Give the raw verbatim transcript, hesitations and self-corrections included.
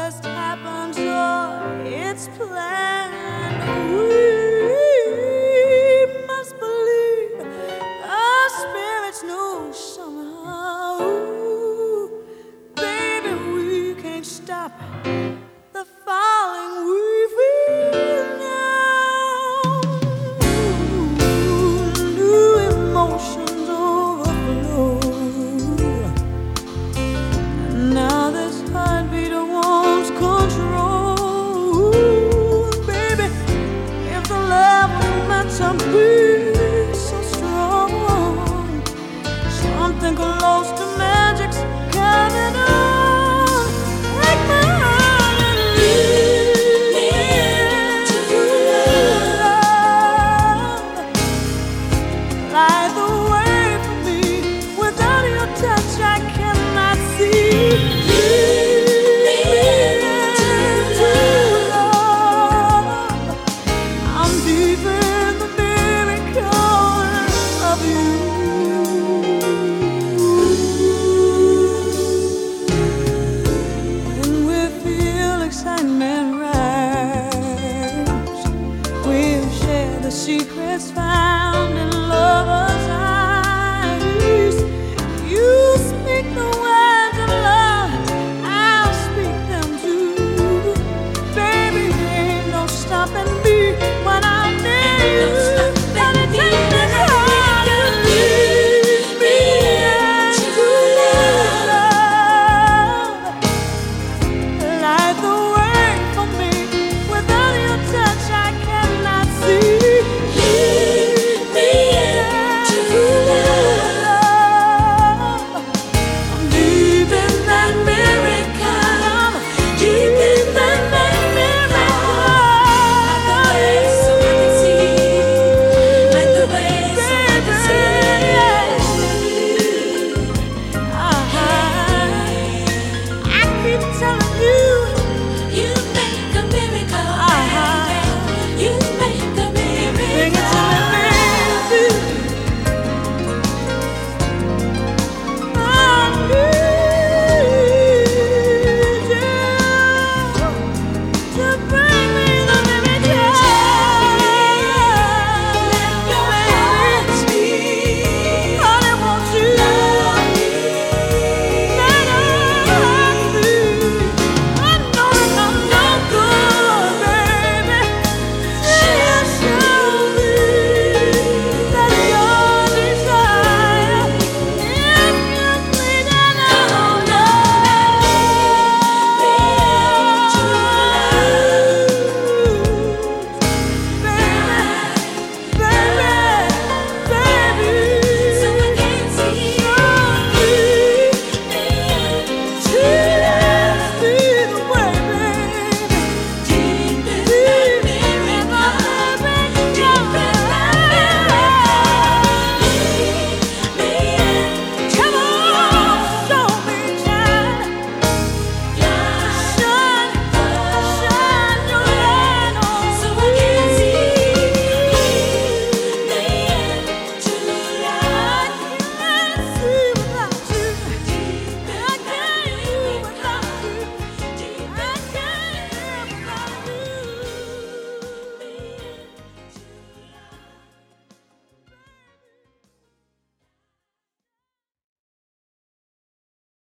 just happens or it's planned. We must believe our spirits know somehow. Ooh, baby, we can't stop the falling we feel now. Ooh, new emotions overflow. Now this heartbeat wants control. Ooh, baby, if the love was meant to be so strong, something close to magic's coming on. Take my hand and lead me into love. Light the way for me. Without your touch, I cannot see. Lead me into love. I'm deep in the miracle of you. When we feel excitement rise, we'll share the secrets found in love.